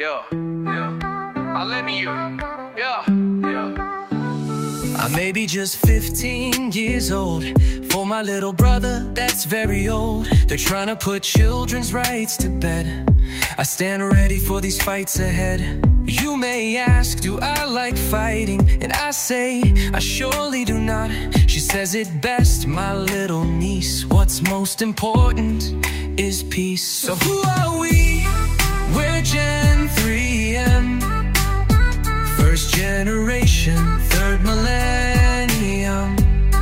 Yeah, yeah. I lend you. Yeah, yeah. I may be just 15 years old. For my little brother, that's very old. They're trying to put children's rights to bed. I stand ready for these fights ahead. You may ask, do I like fighting? And I say, I surely do not. She says it best, my little niece. What's most important is peace. So who are we? We're Gen 3M. First generation, third millennium.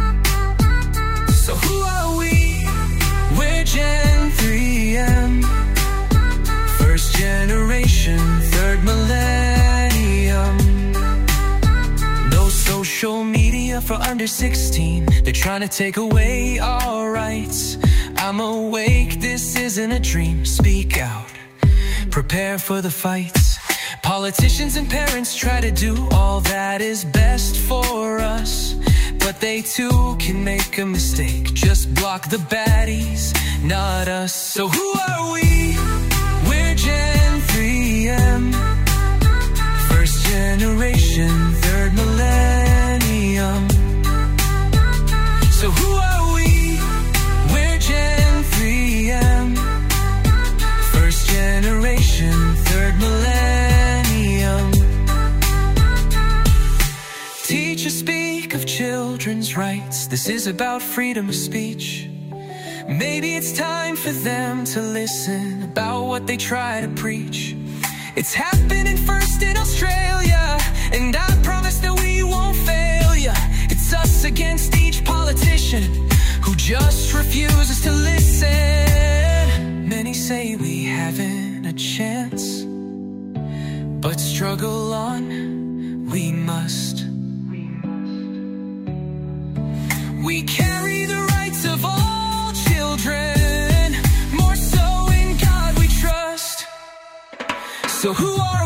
So who are we? We're Gen 3M. First generation, third millennium. No social media for under 16. They're trying to take away our rights. I'm awake, this isn't a dream. Speak out, prepare for the fights. Politicians and parents try to do all that is best for us, but they too can make a mistake. Just block the baddies, not us. So who are we? We're Gen 3M. First generation, third millennium. So who are we? We're Gen 3M. First generation, third millennium. Teachers speak of children's rights. This is about freedom of speech. Maybe it's time for them to listen about what they try to preach. It's happening first in Australia, and I promise that we won't fail ya. It's us against each politician who just refuses to listen. Many say we haven't a chance, but struggle on, we must. We carry the rights of all children, more so in God we trust. So who are